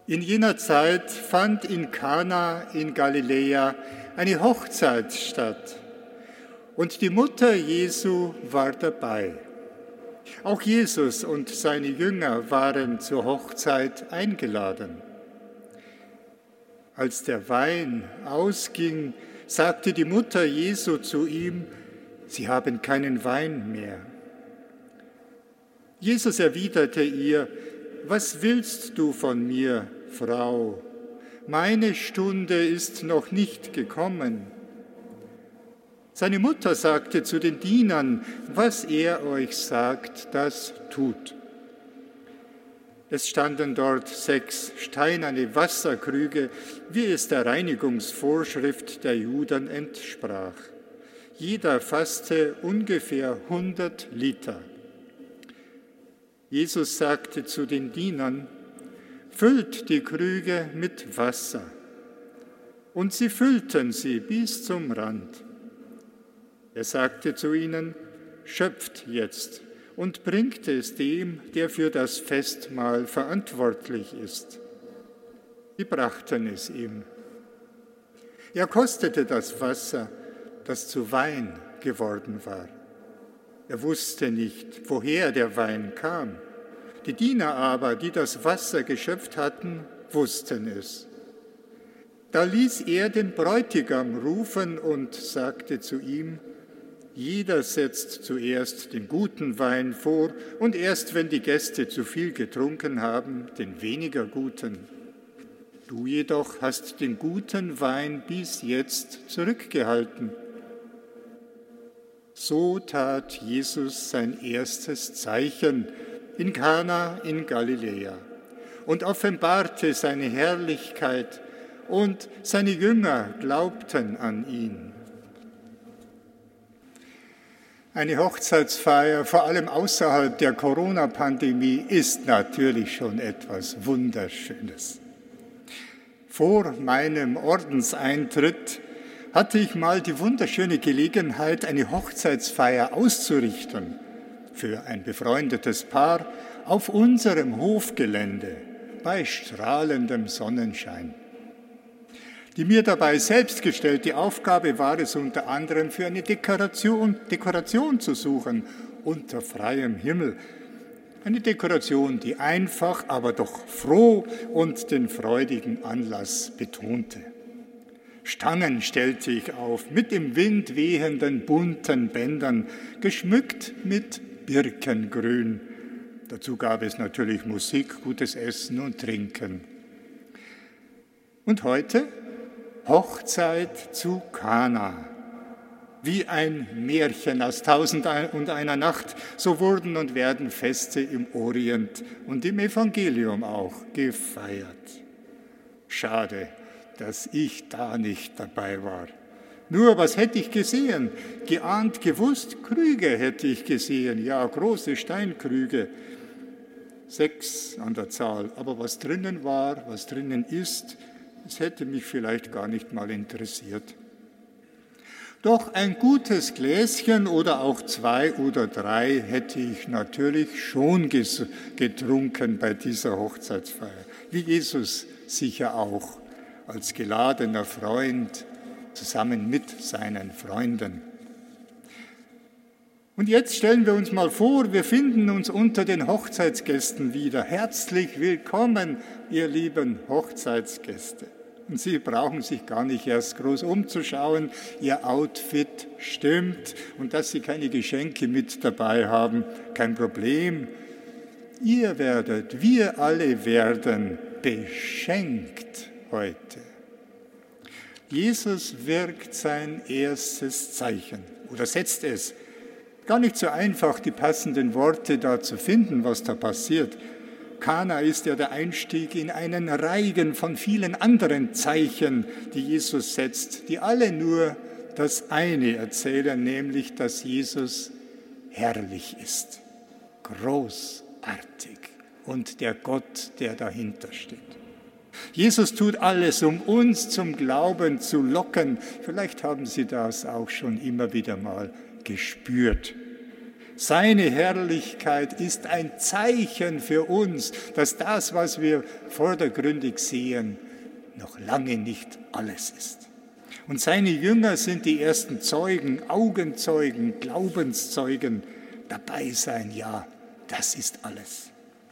In jener Zeit fand in Kana in Galiläa eine Hochzeit statt und die Mutter Jesu war dabei. Auch Jesus und seine Jünger waren zur Hochzeit eingeladen. Als der Wein ausging, sagte die Mutter Jesu zu ihm: Sie haben keinen Wein mehr. Jesus erwiderte ihr: Was willst du von mir, Frau? Meine Stunde ist noch nicht gekommen. Seine Mutter sagte zu den Dienern: Was er euch sagt, das tut. Es standen dort 6 steinerne Wasserkrüge, wie es der Reinigungsvorschrift der Juden entsprach. Jeder fasste ungefähr 100 Liter. Jesus sagte zu den Dienern: Füllt die Krüge mit Wasser. Und sie füllten sie bis zum Rand. Er sagte zu ihnen: Schöpft jetzt und bringt es dem, der für das Festmahl verantwortlich ist. Sie brachten es ihm. Er kostete das Wasser, das zu Wein geworden war. Er wusste nicht, woher der Wein kam. Die Diener aber, die das Wasser geschöpft hatten, wussten es. Da ließ er den Bräutigam rufen und sagte zu ihm: Jeder setzt zuerst den guten Wein vor und erst wenn die Gäste zu viel getrunken haben, den weniger guten. Du jedoch hast den guten Wein bis jetzt zurückgehalten. So tat Jesus sein erstes Zeichen in Kana in Galiläa und offenbarte seine Herrlichkeit, und seine Jünger glaubten an ihn. Eine Hochzeitsfeier, vor allem außerhalb der Corona-Pandemie, ist natürlich schon etwas Wunderschönes. Vor meinem Ordenseintritt hatte ich mal die wunderschöne Gelegenheit, eine Hochzeitsfeier auszurichten für ein befreundetes Paar auf unserem Hofgelände bei strahlendem Sonnenschein. Die mir dabei selbst gestellte Aufgabe war es unter anderem, für eine Dekoration zu suchen unter freiem Himmel. Eine Dekoration, die einfach, aber doch froh und den freudigen Anlass betonte. Stangen stellte ich auf, mit im Wind wehenden bunten Bändern, geschmückt mit Birkengrün. Dazu gab es natürlich Musik, gutes Essen und Trinken. Und heute Hochzeit zu Kana. Wie ein Märchen aus 1001 Nacht, so wurden und werden Feste im Orient und im Evangelium auch gefeiert. Schade, dass ich da nicht dabei war. Nur, was hätte ich gesehen? Geahnt, gewusst, Krüge hätte ich gesehen, ja, große Steinkrüge. 6 an der Zahl, aber was drinnen war, was drinnen ist, das hätte mich vielleicht gar nicht mal interessiert. Doch ein gutes Gläschen oder auch 2 oder 3 hätte ich natürlich schon getrunken bei dieser Hochzeitsfeier, wie Jesus sicher auch, als geladener Freund zusammen mit seinen Freunden. Und jetzt stellen wir uns mal vor, wir finden uns unter den Hochzeitsgästen wieder. Herzlich willkommen, ihr lieben Hochzeitsgäste. Und Sie brauchen sich gar nicht erst groß umzuschauen. Ihr Outfit stimmt und dass Sie keine Geschenke mit dabei haben, kein Problem. Wir alle werden beschenkt heute. Jesus wirkt sein erstes Zeichen oder setzt es. Gar nicht so einfach, die passenden Worte da zu finden, was da passiert. Kana ist ja der Einstieg in einen Reigen von vielen anderen Zeichen, die Jesus setzt, die alle nur das eine erzählen, nämlich, dass Jesus herrlich ist, großartig und der Gott, der dahinter steht. Jesus tut alles, um uns zum Glauben zu locken. Vielleicht haben Sie das auch schon immer wieder mal gespürt. Seine Herrlichkeit ist ein Zeichen für uns, dass das, was wir vordergründig sehen, noch lange nicht alles ist. Und seine Jünger sind die ersten Zeugen, Augenzeugen, Glaubenszeugen. Dabei sein, ja, das ist alles.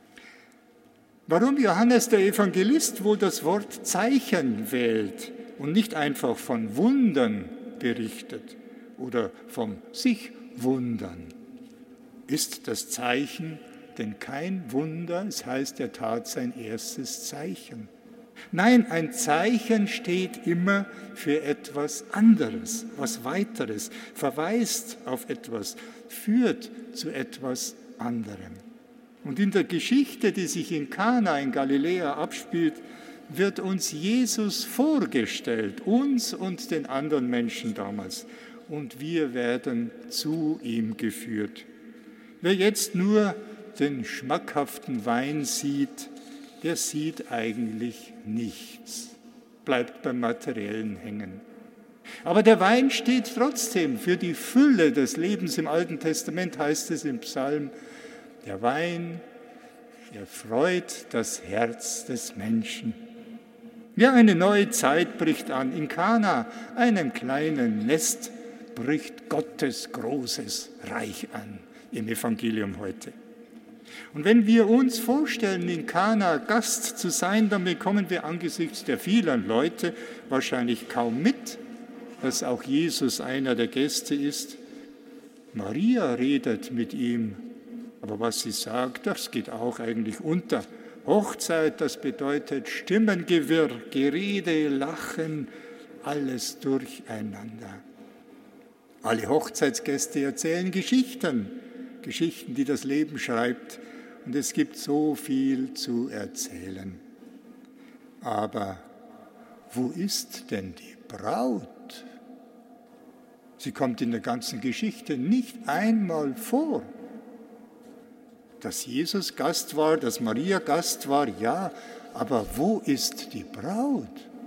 Warum Johannes der Evangelist wohl das Wort Zeichen wählt und nicht einfach von Wundern berichtet oder vom sich wundern, ist das Zeichen, denn kein Wunder, es heißt, er tat sein erstes Zeichen. Nein, ein Zeichen steht immer für etwas anderes, was weiteres, verweist auf etwas, führt zu etwas anderem. Und in der Geschichte, die sich in Kana in Galiläa abspielt, wird uns Jesus vorgestellt, uns und den anderen Menschen damals. Und wir werden zu ihm geführt. Wer jetzt nur den schmackhaften Wein sieht, der sieht eigentlich nichts, bleibt beim Materiellen hängen. Aber der Wein steht trotzdem für die Fülle des Lebens. Im Alten Testament heißt es im Psalm, der Wein erfreut das Herz des Menschen. Ja, eine neue Zeit bricht an. In Kana, einem kleinen Nest, bricht Gottes großes Reich an im Evangelium heute. Und wenn wir uns vorstellen, in Kana Gast zu sein, dann bekommen wir angesichts der vielen Leute wahrscheinlich kaum mit, dass auch Jesus einer der Gäste ist. Maria redet mit ihm, aber was sie sagt, das geht auch eigentlich unter. Hochzeit, das bedeutet Stimmengewirr, Gerede, Lachen, alles durcheinander. Alle Hochzeitsgäste erzählen Geschichten, die das Leben schreibt. Und es gibt so viel zu erzählen. Aber wo ist denn die Braut? Sie kommt in der ganzen Geschichte nicht einmal vor. Dass Jesus Gast war, dass Maria Gast war, ja, aber wo ist die Braut?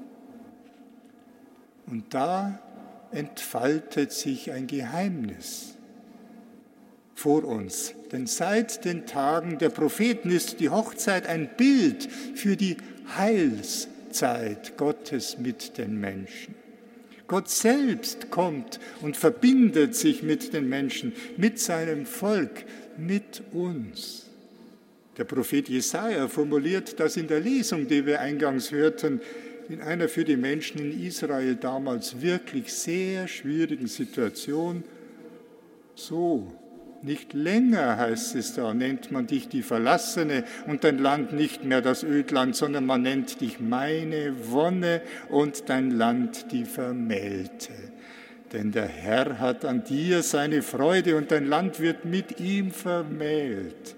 Und da entfaltet sich ein Geheimnis vor uns. Denn seit den Tagen der Propheten ist die Hochzeit ein Bild für die Heilszeit Gottes mit den Menschen. Gott selbst kommt und verbindet sich mit den Menschen, mit seinem Volk, mit uns. Der Prophet Jesaja formuliert das in der Lesung, die wir eingangs hörten, in einer für die Menschen in Israel damals wirklich sehr schwierigen Situation so. Nicht länger, heißt es da, nennt man dich die Verlassene und dein Land nicht mehr das Ödland, sondern man nennt dich meine Wonne und dein Land die Vermählte. Denn der Herr hat an dir seine Freude und dein Land wird mit ihm vermählt.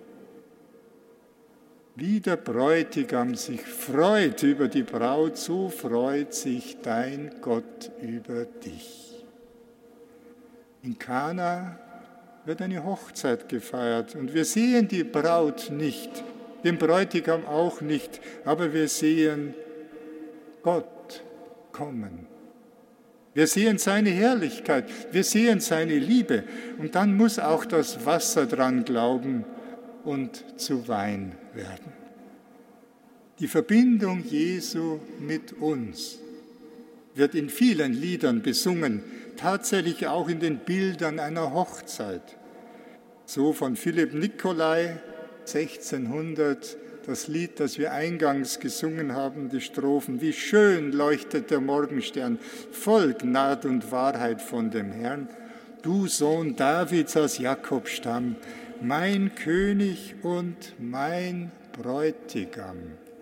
Wie der Bräutigam sich freut über die Braut, so freut sich dein Gott über dich. In Kana wird eine Hochzeit gefeiert und wir sehen die Braut nicht, den Bräutigam auch nicht, aber wir sehen Gott kommen. Wir sehen seine Herrlichkeit, wir sehen seine Liebe und dann muss auch das Wasser dran glauben und zu Wein werden. Die Verbindung Jesu mit uns wird in vielen Liedern besungen, tatsächlich auch in den Bildern einer Hochzeit. So von Philipp Nicolai, 1600, das Lied, das wir eingangs gesungen haben, die Strophen. Wie schön leuchtet der Morgenstern, voll Gnad und Wahrheit von dem Herrn. Du Sohn Davids aus Jakobstamm, mein König und mein Bräutigam.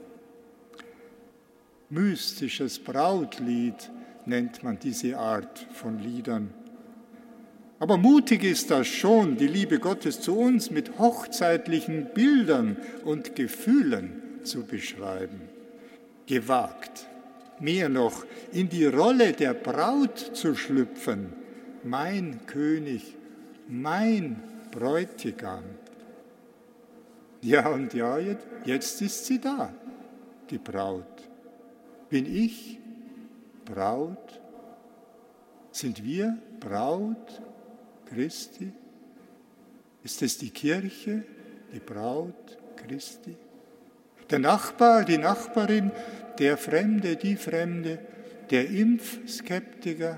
Mystisches Brautlied nennt man diese Art von Liedern. Aber mutig ist das schon, die Liebe Gottes zu uns mit hochzeitlichen Bildern und Gefühlen zu beschreiben. Gewagt, mehr noch, in die Rolle der Braut zu schlüpfen. Mein König, mein Bräutigam. Ja, und ja, jetzt ist sie da, die Braut. Bin ich Braut? Sind wir Braut Christi? Ist es die Kirche, die Braut Christi? Der Nachbar, die Nachbarin, der Fremde, die Fremde, der Impfskeptiker?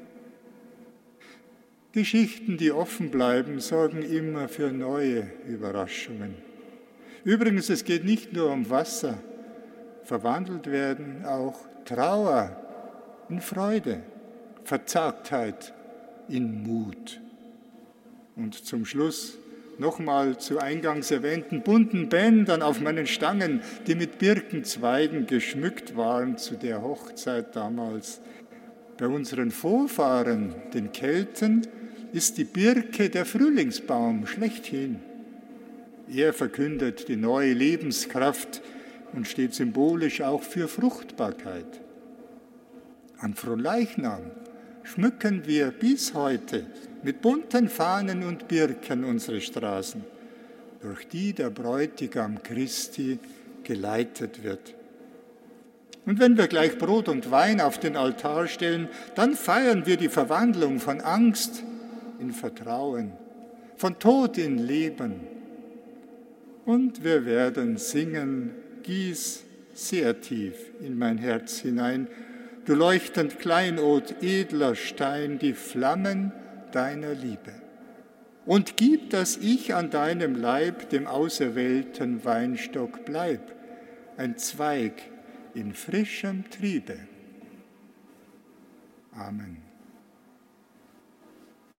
Geschichten, die offen bleiben, sorgen immer für neue Überraschungen. Übrigens, es geht nicht nur um Wasser. Verwandelt werden auch Trauer in Freude, Verzagtheit in Mut. Und zum Schluss nochmal zu eingangs erwähnten bunten Bändern auf meinen Stangen, die mit Birkenzweigen geschmückt waren zu der Hochzeit damals. Bei unseren Vorfahren, den Kelten, ist die Birke der Frühlingsbaum schlechthin. Er verkündet die neue Lebenskraft und steht symbolisch auch für Fruchtbarkeit. An Fronleichnam schmücken wir bis heute mit bunten Fahnen und Birken unsere Straßen, durch die der Bräutigam Christi geleitet wird. Und wenn wir gleich Brot und Wein auf den Altar stellen, dann feiern wir die Verwandlung von Angst in Vertrauen, von Tod in Leben. Und wir werden singen, gieß sehr tief in mein Herz hinein, du leuchtend Kleinod, edler Stein, die Flammen deiner Liebe. Und gib, dass ich an deinem Leib, dem auserwählten Weinstock, bleib, ein Zweig in frischem Triebe. Amen.